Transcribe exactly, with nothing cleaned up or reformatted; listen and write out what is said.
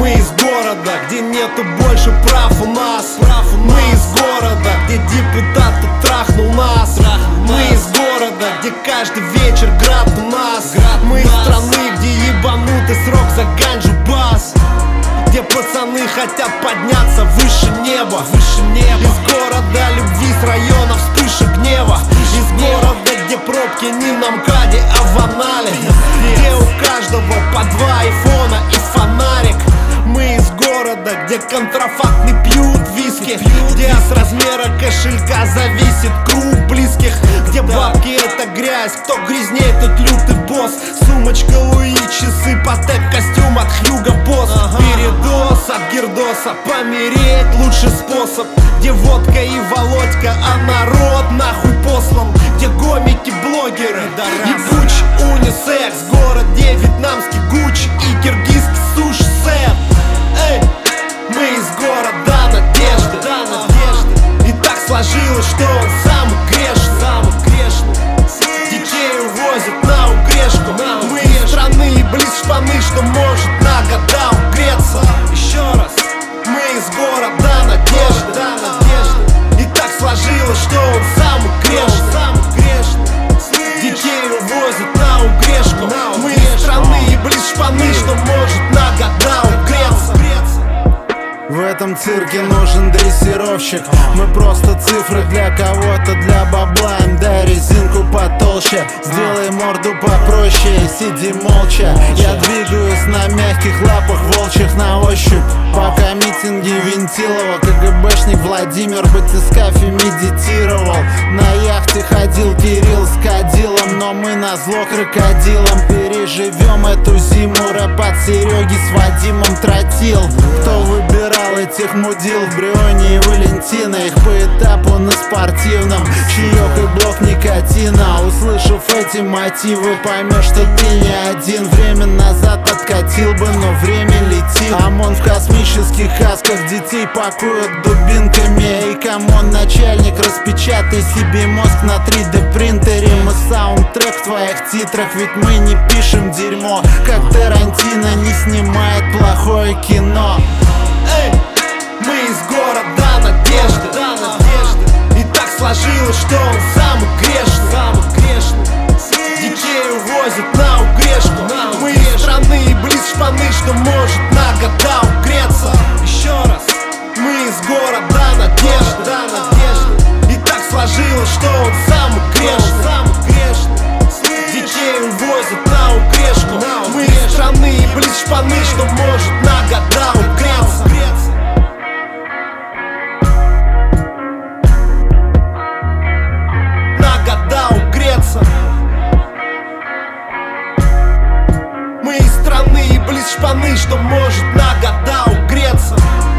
Мы из города, где нету больше прав у нас. Мы из города, где депутат трахнул нас. Мы из города, где каждый вечер град у нас. Мы из страны, где ебанутый срок за ганджу бас, где пацаны хотят подняться выше неба. Из города любви, с района вспышек гнева. Из города, где пробки не на МКАДе, а в анале, где у каждого по два айфона и фонарик. Мы из города, где контрафакт не пьют виски, где от размера кошелька зависит круг близких, где бабки это грязь, кто грязнее, тот лютый босс. Сумочка Луи, часы, Патек, костюм от Хьюго Босс. Передоз от гирдоса, помереть лучший способ. Где водка и Володька, а народ нахуй послан. Где гомики, блогеры, ебучий унисекс. Город, где вьетнамский Гуччи и киргизский суши-сет. Эй, мы из города надежды. И так сложилось, что он самый грешный. Детей увозят на угрешку. Мы из страны и близ шпаны, что может на года угреться. Еще раз, мы из города надежды. И так сложилось, что он самый грешный. Детей увозят на угрешку. Мы из страны и близ шпаны, что может на года угреться. В этом цирке нужен дрессировщик. Мы просто цифры для кого-то, для бабла. Им дай резинку потолще, сделай морду попроще и сиди молча. Я двигаюсь на мягких лапах волчьих на ощупь. Пока митинги Винтилова, КГБшник Владимир батискафе медитировал. На яхте ходил Кирилл с кадилом, но мы назло крокодилам переживем эту зиму. Рэп от Сереги с Вадимом тротил. Кто выбирал этих мудил в Брионе и Валентина? Их по этапу на спортивном, чаек и блок никотина. Услышав эти мотивы, поймешь, что ты не один. Время назад откатил бы, но время летит. ОМОН в космических касках детей пакуют дубинками. Эй, камон, начальник, распечатай себе мозг на три дэ принтере. Мы саундтрек в твоих титрах, ведь мы не пишем дерьмо. Как Тарантино не снимает плохое кино. Эй, мы из города надежды. И так сложилось, что он самый грешный. Детей увозят на угрешку. Мы из страны и близ шпаны, что может на года угреться. Еще раз, мы из города надежды. И так сложилось, что он самый грешный. Детей увозят на угрешку. Мы из страны и близ шпаны, что может на года угреться. Мы из страны и близ шпаны, что может на года угреться.